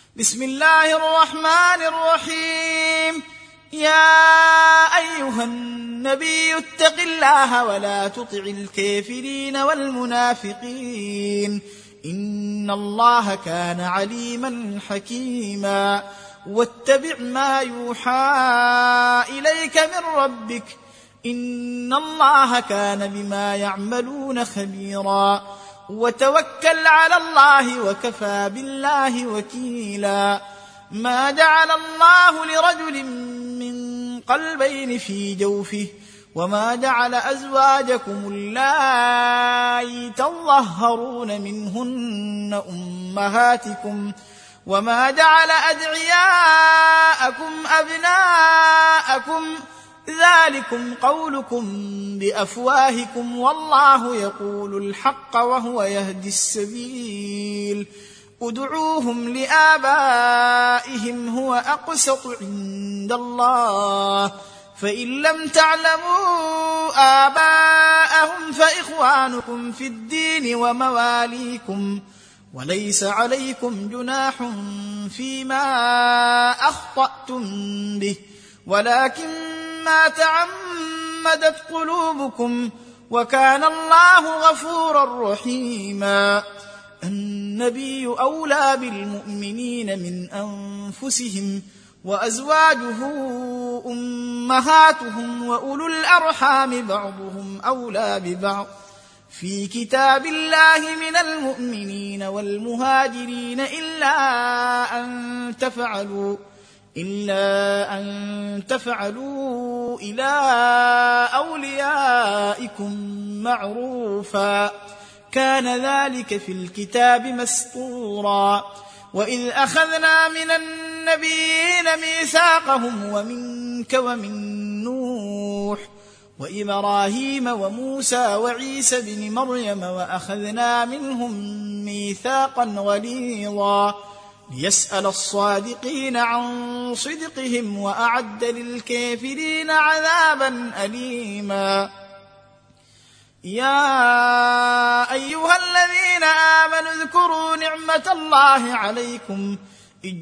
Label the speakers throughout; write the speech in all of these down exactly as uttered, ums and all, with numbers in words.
Speaker 1: بسم الله الرحمن الرحيم. يا أيها النبي اتق الله ولا تطع الكافرين والمنافقين إن الله كان عليما حكيما. واتبع ما يوحى إليك من ربك إن الله كان بما يعملون خبيرا. وتوكل على الله وكفى بالله وكيلا. ما جعل الله لرجل من قلبين في جوفه وما جعل أزواجكم اللائي تظهرون منهن أمهاتكم وما جعل أدعياءكم أبناءكم ذلكم قولكم بأفواهكم والله يقول الحق وهو يهدي السبيل. ادعوهم لآبائهم هو أقسط عند الله فإن لم تعلموا آباءهم فإخوانكم في الدين ومواليكم وليس عليكم جناح فيما أخطأتم به ولكن ما تعمدت قلوبكم وكان الله غفورا رحيما. النبي أولى بالمؤمنين من أنفسهم وأزواجه أمهاتهم وأولو الأرحام بعضهم أولى ببعض في كتاب الله من المؤمنين والمهاجرين إلا أن تفعلوا إلا أن تفعلوا إلى أوليائكم معروفا كان ذلك في الكتاب مسطورا. وإذ أخذنا من النبيين ميثاقهم ومنك ومن نوح وإبراهيم وموسى وعيسى بن مريم وأخذنا منهم ميثاقا غليظا ليسأل الصادقين عن صدقهم وأعد للكافرين عذابا أليما. يا أيها الذين آمنوا اذكروا نعمة الله عليكم إذ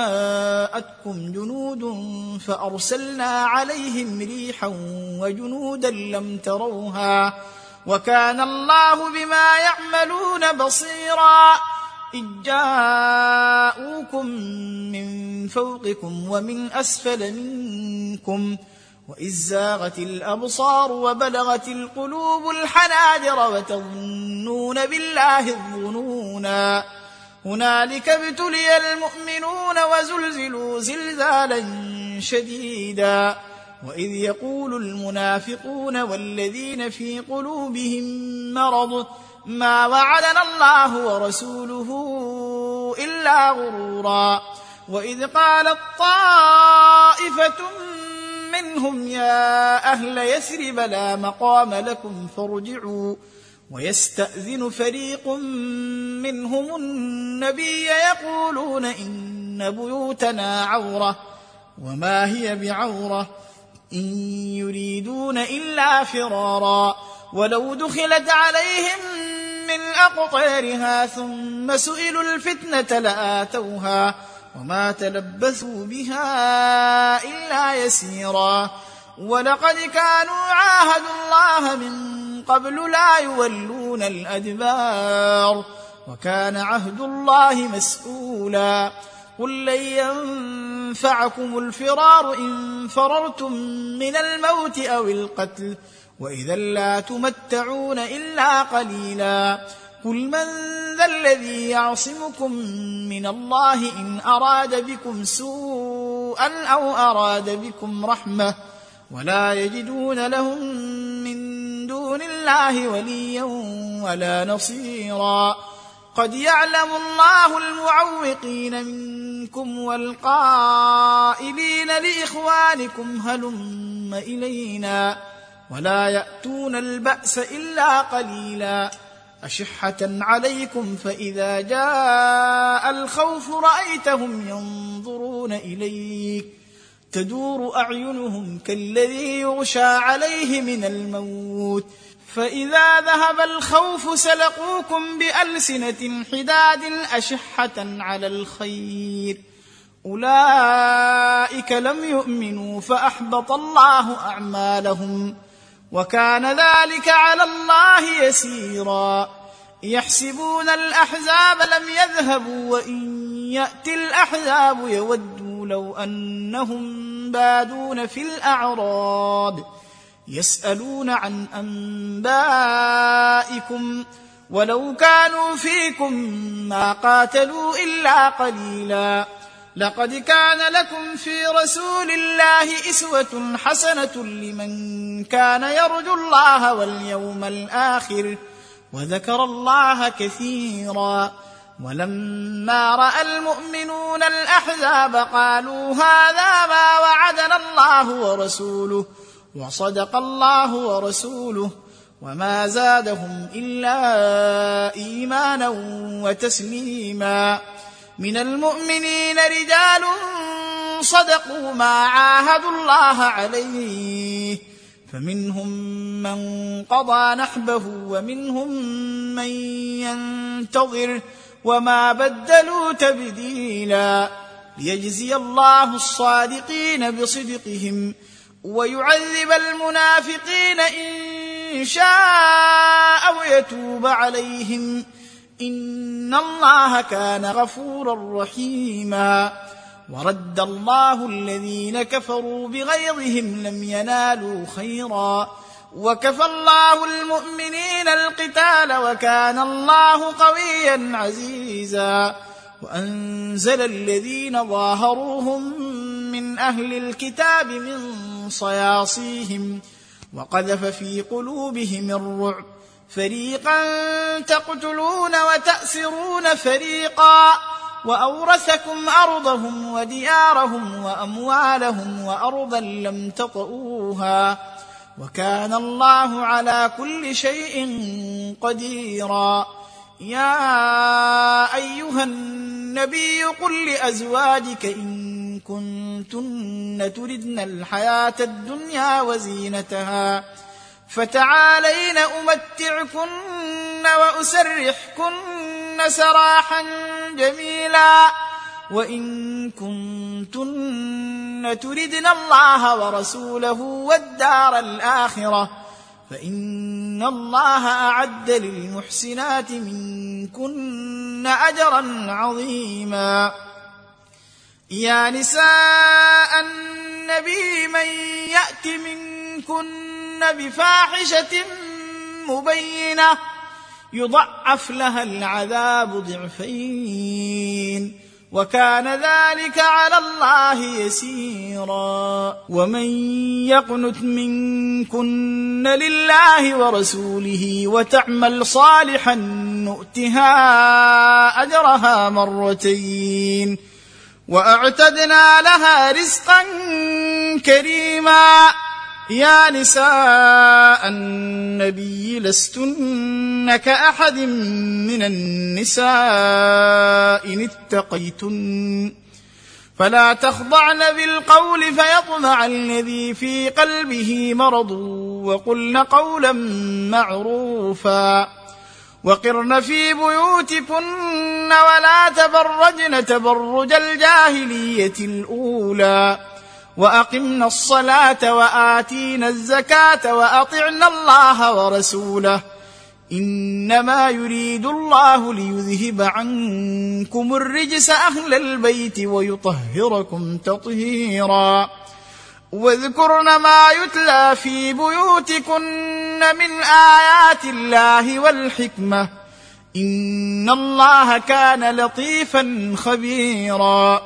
Speaker 1: جاءتكم جنود فأرسلنا عليهم ريحا وجنودا لم تروها وكان الله بما يعملون بصيرا. إذ جاءوكم من فوقكم ومن أسفل منكم وإذ زاغت الأبصار وبلغت القلوب الحناجر وتظنون بالله الظنونا هنالك ابتلي المؤمنون وزلزلوا زلزالا شديدا. وإذ يقول المنافقون والذين في قلوبهم مرض ما وعدنا الله ورسوله إلا غرورا. وإذ قالت طائفة منهم يا أهل يثرب لا مقام لكم فارجعوا ويستأذن فريق منهم النبي يقولون إن بيوتنا عورة وما هي بعورة إن يريدون إلا فرارا ولو دخلت عليهم من أقطارها ثم سئلوا الفتنة لآتوها وما تلبثوا بها إلا يسيرا. ولقد كانوا عاهدوا الله من قبل لا يولون الأدبار وكان عهد الله مسؤولا. قل لن ينفعكم الفرار إن فررتم من الموت أو القتل وإذا لا تمتعون إلا قليلا. قل من ذا الذي يعصمكم من الله إن أراد بكم سوءا أو أراد بكم رحمة ولا يجدون لهم من دون الله وليا ولا نصيرا. قد يعلم الله المعوقين منكم والقائلين لإخوانكم هلم إلينا ولا يأتون البأس إلا قليلا أشحة عليكم فإذا جاء الخوف رأيتهم ينظرون إليك تدور أعينهم كالذي يغشى عليه من الموت فإذا ذهب الخوف سلقوكم بألسنة حداد أشحة على الخير أولئك لم يؤمنوا فأحبط الله أعمالهم وكان ذلك على الله يسيرا يحسبون الأحزاب لم يذهبوا وإن يأتي الأحزاب يودوا لو أنهم بادون في الأعراب يسألون عن أنبائكم ولو كانوا فيكم ما قاتلوا إلا قليلا لقد كان لكم في رسول الله أسوة حسنة لمن كان يرجو الله واليوم الآخر وذكر الله كثيرا ولما رأى المؤمنون الأحزاب قالوا هذا ما وعدنا الله ورسوله وصدق الله ورسوله وما زادهم إلا إيمانا وتسليما من المؤمنين رجال صدقوا ما عاهدوا الله عليه فمنهم من قضى نحبه ومنهم من ينتظر وما بدلوا تبديلا ليجزي الله الصادقين بصدقهم ويعذب المنافقين إن شاء أو يتوب عليهم إن الله كان غفورا رحيما ورد الله الذين كفروا بغيظهم لم ينالوا خيرا وكفى الله المؤمنين القتال وكان الله قويا عزيزا وأنزل الذين ظاهروهم من أهل الكتاب من صياصيهم وقذف في قلوبهم الرعب فريقا تقتلون وتأسرون فريقا وأورثكم أرضهم وديارهم وأموالهم وأرضا لم تطئوها وكان الله على كل شيء قديرا يا أيها النبي قل لأزواجك إن كنتن تردن الحياة الدنيا وزينتها فتعالين أمتعكن وأسرحكن سراحا جميلا وإن كنتن تردن الله ورسوله والدار الآخرة فإن الله أعد للمحسنات منكن أجرا عظيما يا نساء النبي من يأت منكن بفاحشة مبينة يضعف لها العذاب ضعفين وكان ذلك على الله يسيرا ومن يقنت منكن لله ورسوله وتعمل صالحا نؤتها أجرها مرتين وأعتدنا لها رزقا كريما يا نساء النبي لستن كأحد من النساء إن اتقيتن فلا تخضعن بالقول فيطمع الذي في قلبه مرض وقلن قولا معروفا وقرن في بيوتكن ولا تبرجن تبرج الجاهلية الأولى وأقمنا الصلاة وآتينا الزكاة وأطعنا الله ورسوله إنما يريد الله ليذهب عنكم الرجس أهل البيت ويطهركم تطهيرا واذكرن ما يتلى في بيوتكن من آيات الله والحكمة إن الله كان لطيفا خبيرا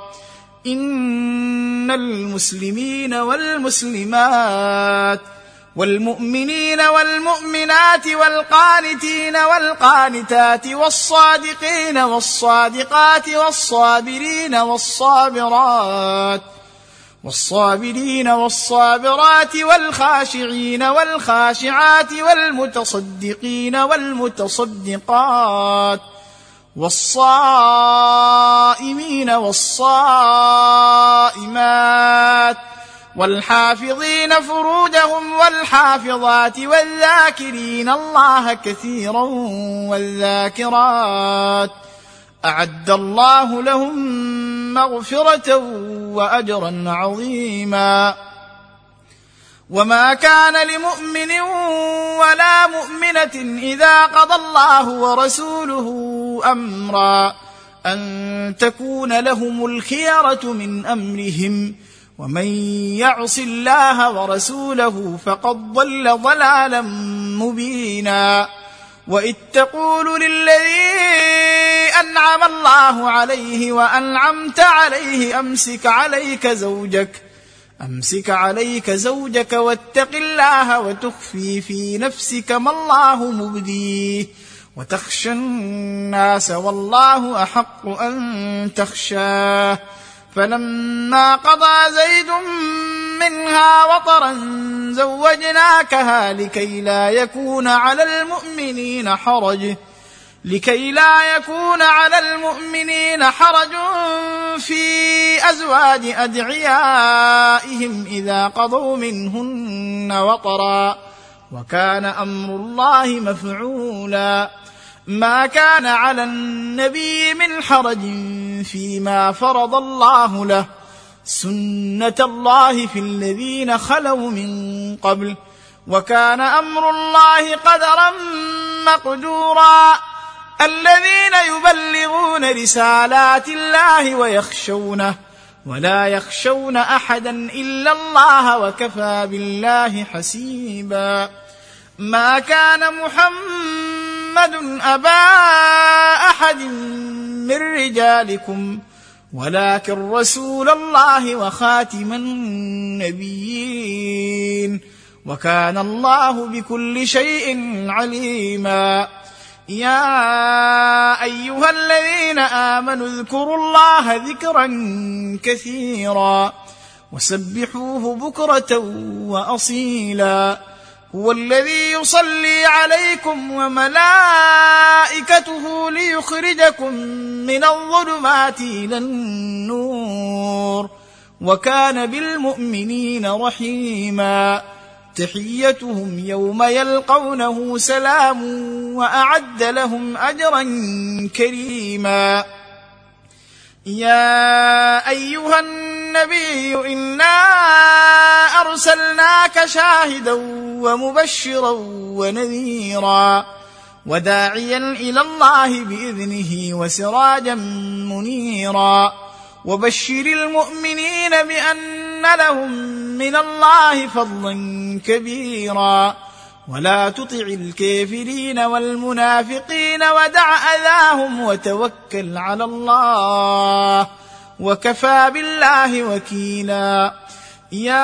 Speaker 1: إن المسلمين والمسلمات والمؤمنين والمؤمنات والقانتين والقانتات والصادقين والصادقات والصابرين والصابرات والصابرين والصابرات والخاشعين والخاشعات والمتصدقين والمتصدقات والصائمين والصائمات والحافظين فروجهم والحافظات والذاكرين الله كثيرا والذاكرات أعد الله لهم مغفرة وأجرا عظيما. وما كان لمؤمن ولا مؤمنة إذا قضى الله ورسوله أمرا أن تكون لهم الخيرة من أمرهم ومن يعص الله ورسوله فقد ضل ضلالا مبينا. وإذ تقول للذي أنعم الله عليه وأنعمت عليه أمسك عليك زوجك أمسك عليك زوجك واتق الله وتخفي في نفسك ما الله مبديه وتخشى الناس والله أحق أن تخشاه فلما قضى زيد منها وطرا زوجناكها لكي لا يكون على المؤمنين حرج لكي لا يكون على المؤمنين حرج في أزواج أدعيائهم إذا قضوا منهن وطرا وكان أمر الله مفعولا. ما كان على النبي من حرج فيما فرض الله له سنة الله في الذين خلوا من قبل وكان أمر الله قدرا مقدورا. الذين يبلغون رسالات الله ويخشونه ولا يخشون أحدا إلا الله وكفى بالله حسيبا. ما كان محمد أبا أحد من رجالكم ولكن رسول الله وخاتم النبيين وكان الله بكل شيء عليما. يا أيها الذين آمنوا اذكروا الله ذكرا كثيرا وسبحوه بكرة وأصيلا. هو الذي يصلي عليكم وملائكته ليخرجكم من الظلمات إلى النور وكان بالمؤمنين رحيما. تحيتهم يوم يلقونه سلام وأعد لهم أجرا كريما. يا أيها النبي إنا أرسلناك شاهدا ومبشرا ونذيرا وداعيا إلى الله بإذنه وسراجا منيرا. وبشر المؤمنين بأن لهم من الله فضلا كبيرا ولا تطع الكافرين والمنافقين ودع أذاهم وتوكل على الله وكفى بالله وكيلا. يا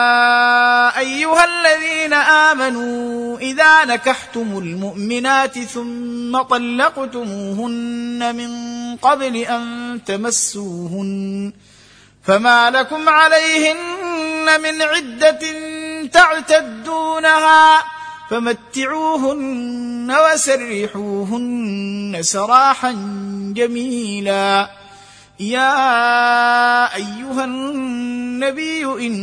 Speaker 1: أيها الذين آمنوا إذا نكحتم المؤمنات ثم طلقتموهن من قبل أن تمسوهن فما لكم عليهن من عدة تعتدونها فمتعوهن وسرحوهن سراحا جميلا. يا أيها النبي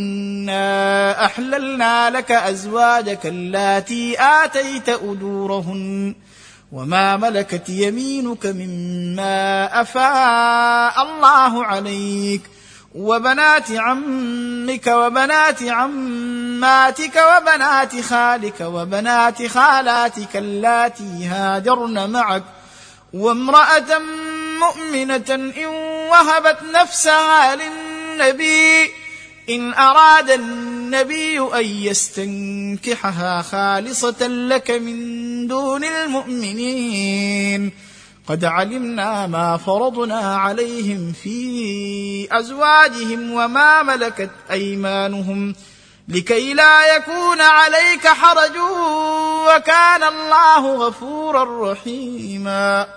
Speaker 1: إنا أحللنا لك أزواجك اللاتي آتيت أجورهن وما ملكت يمينك مما أفاء الله عليك وبنات عمك وبنات عماتك وبنات خالك وبنات خالاتك اللاتي هاجرن معك وامرأة مؤمنة إن وهبت نفسها للنبي إن أراد النبي أن يستنكحها خالصة لك من دون المؤمنين قد علمنا ما فرضنا عليهم في أزواجهم وما ملكت أيمانهم لكي لا يكون عليك حرج وكان الله غفورا رحيما.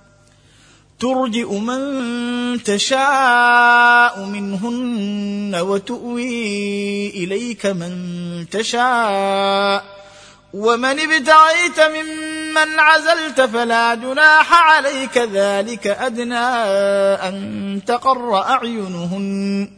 Speaker 1: ترجئ من تشاء منهن وتؤوي إليك من تشاء ومن ابتغيت ممن عزلت فلا جناح عليك ذلك أدنى أن تقر أعينهن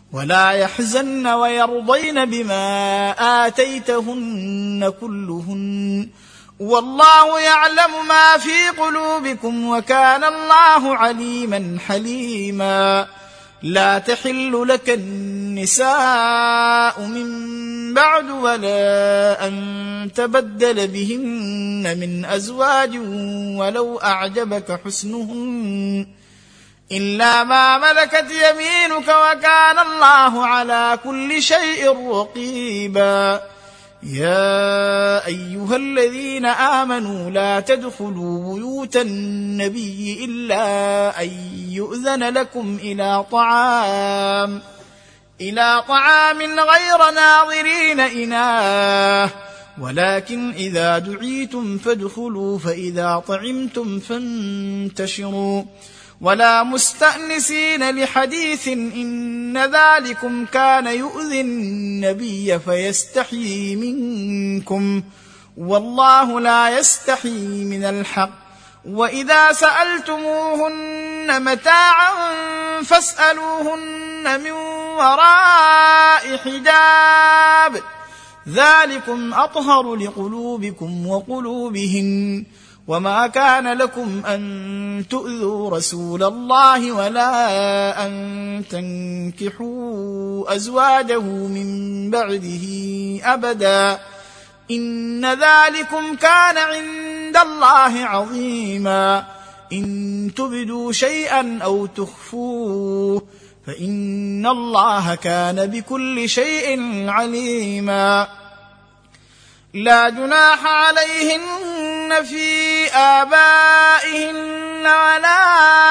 Speaker 1: ولا يحزن ويرضين بما آتيتهن كلهن والله يعلم ما في قلوبكم وكان الله عليما حليما. لا تحل لك النساء من بعد ولا أن تبدل بهن من أزواج ولو أعجبك حسنهن إلا ما ملكت يمينك وكان الله على كل شيء رقيبا. يا أيها الذين آمنوا لا تدخلوا بيوت النبي إلا أن يؤذن لكم إلى طعام إلى طعام غير ناظرين إناه ولكن إذا دعيتم فادخلوا فإذا طعمتم فانتشروا ولا مستأنسين لحديث إن ذلكم كان يؤذي النبي فيستحيي منكم والله لا يستحيي من الحق. وإذا سألتموهن متاعا فاسألوهن من وراء حجاب ذلكم أطهر لقلوبكم وقلوبهن وما كان لكم أن تؤذوا رسول الله ولا أن تنكحوا أزواجه من بعده أبدا إن ذلكم كان عند الله عظيما. إن تبدوا شيئا أو تخفوه فإن الله كان بكل شيء عليما. لا جناح عليهن في آبائهن ولا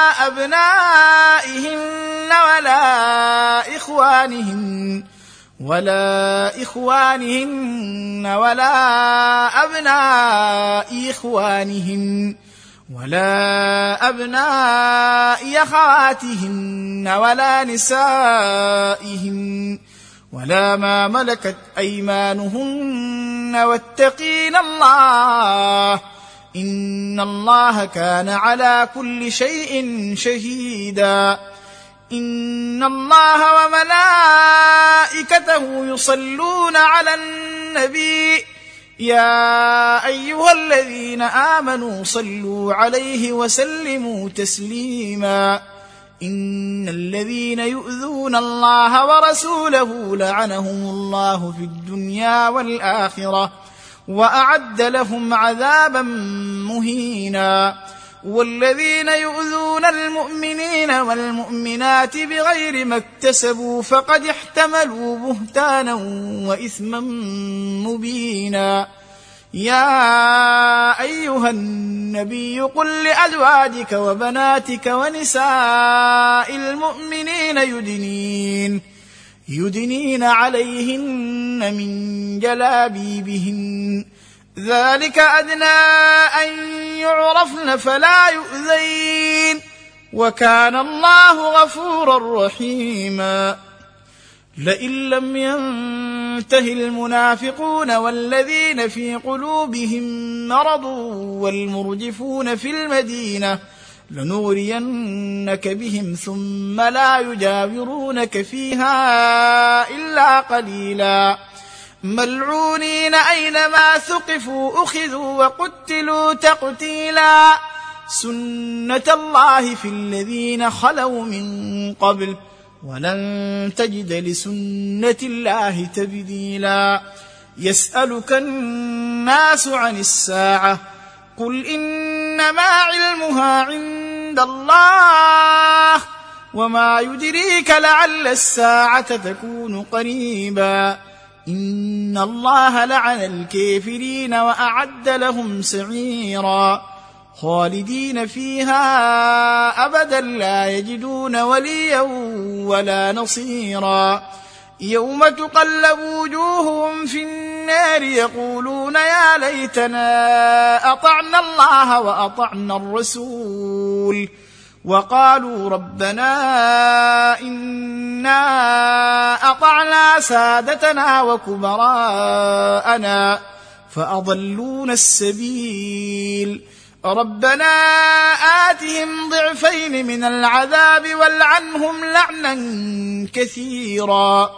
Speaker 1: أبنائهن ولا إخوانهن ولا إخوانهن ولا أبناء إخوانهن ولا أبناء أخواتهن ولا نسائهن ولا ما ملكت أيمانهن واتقين الله إن الله كان على كل شيء شهيدا. إن الله وملائكته يصلون على النبي يا أيها الذين آمنوا صلوا عليه وسلموا تسليما. إن الذين يؤذون الله ورسوله لعنهم الله في الدنيا والآخرة وأعد لهم عذابا مهينا. والذين يؤذون المؤمنين والمؤمنات بغير ما اكتسبوا فقد احتملوا بهتانا وإثما مبينا. يا أيها النبي قل لأزواجك وبناتك ونساء المؤمنين يدنين يدنين عليهن من جلابيبهن ذلك أدنى أن يعرفن فلا يؤذين وكان الله غفورا رحيما. لئن لم ينته المنافقون والذين في قلوبهم مرض والمرجفون في المدينة لنغرينك بهم ثم لا يجاورونك فيها إلا قليلا ملعونين أينما ثقفوا أخذوا وقتلوا تقتيلا. سنة الله في الذين خلوا من قبل ولن تجد لسنة الله تبديلا. يسألك الناس عن الساعة قل إنما علمها عند الله وما يدريك لعل الساعة تكون قريبا. إن الله لعن الكافرين وأعد لهم سعيرا خالدين فيها أبدا لا يجدون وليا ولا نصيرا. يوم تقلب وجوههم في النار يقولون يا ليتنا أطعنا الله وأطعنا الرسول وقالوا ربنا إنا أطعنا سادتنا وكبراءنا فأضلونا السبيل ربنا آتهم ضعفين من العذاب والعنهم لعنا كثيرا.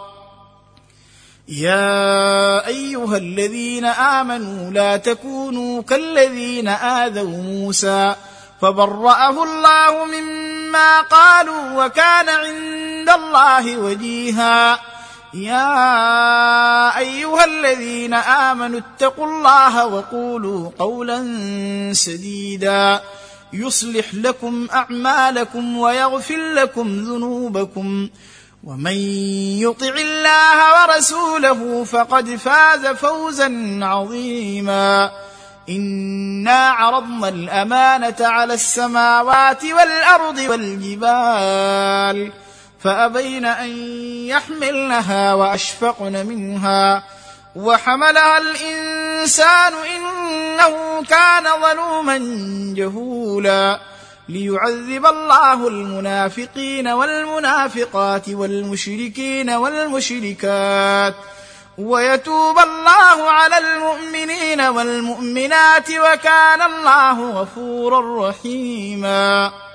Speaker 1: يا أيها الذين آمنوا لا تكونوا كالذين آذوا موسى فبرأه الله مما قالوا وكان عند الله وجيها. يا أيها الذين آمنوا اتقوا الله وقولوا قولا سديدا يصلح لكم أعمالكم ويغفر لكم ذنوبكم ومن يطع الله ورسوله فقد فاز فوزا عظيما. إنا عرضنا الأمانة على السماوات والأرض والجبال فأبين أن يحملنها وأشفقن منها وحملها الإنسان إنه كان ظلوما جهولا. ليعذب الله المنافقين والمنافقات والمشركين والمشركات ويتوب الله على المؤمنين والمؤمنات وكان الله غفورا رحيما.